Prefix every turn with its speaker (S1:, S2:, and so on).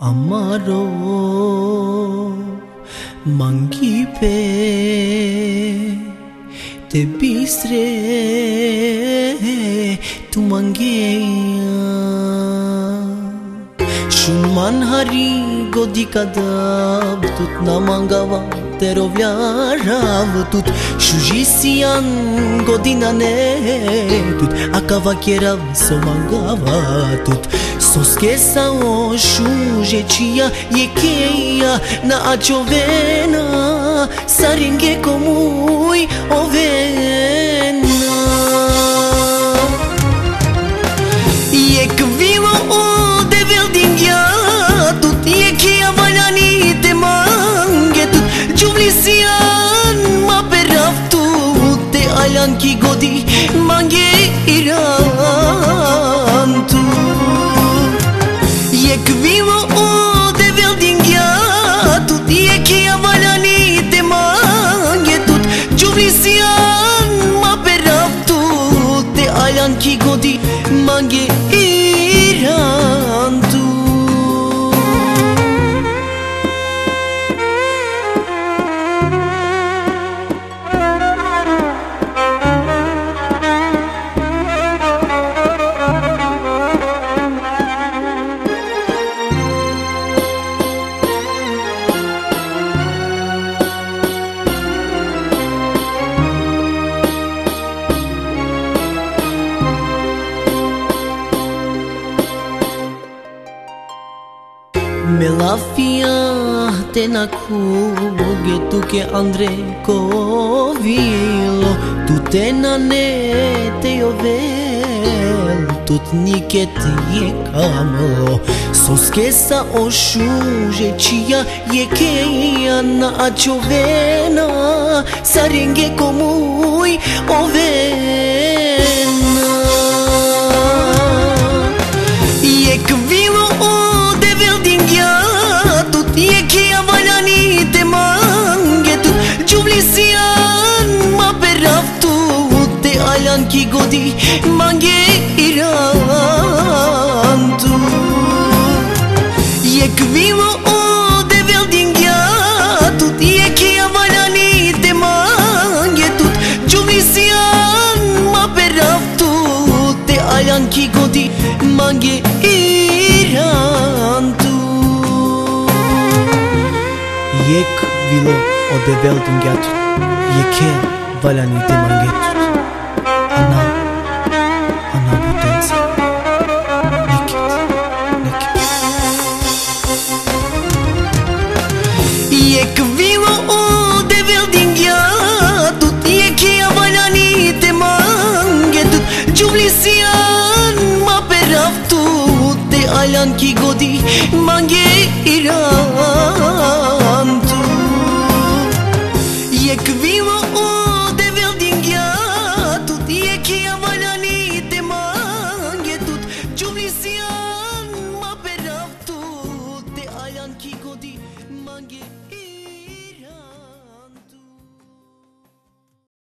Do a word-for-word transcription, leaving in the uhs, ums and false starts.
S1: amaro mangipe te bistre tu mangeia shun manhari godi kadab tut na mangava terovljarav tut shujisian godinane tut akava kierav so mangava tut soskesa o shuječia jekeia na achovena saringe komui ovena jek vilo o develdingja tut jekeia valjani te mange tut Juvlisian ma peraftu te alan ki godi mange irantu Jek vilo o develdingja tut jekeia valjani te mange tut Juvlisian ma peraftu te alan ki godi mange irantu Me la fia te na kuge tu ke Andre Kovilo tu te na ne te jovel tut niket je kamlo soskesa o shuječia jekeia na achovena saringe komui ovena jek vilo o jekeia valjani te mange tut Juvlisian ma peraftu te alan ki godi mange irantu jek vilo o develdingja tut jekeia valjani te mange tut Juvlisian ma peraftu te alan ki godi mange irantu Jek vilo o develdingja tut jekeia valjani te mange tut ana ana potenca niket neket jek vilo o develdingja tut jekeia valjani te mange tut Juvlisian ma peraftu te alan ki godi mange irantu jek vilo o develdingja tut jekeia valjani te mange tut Juvlisian ma peraftu te alan ki godi mange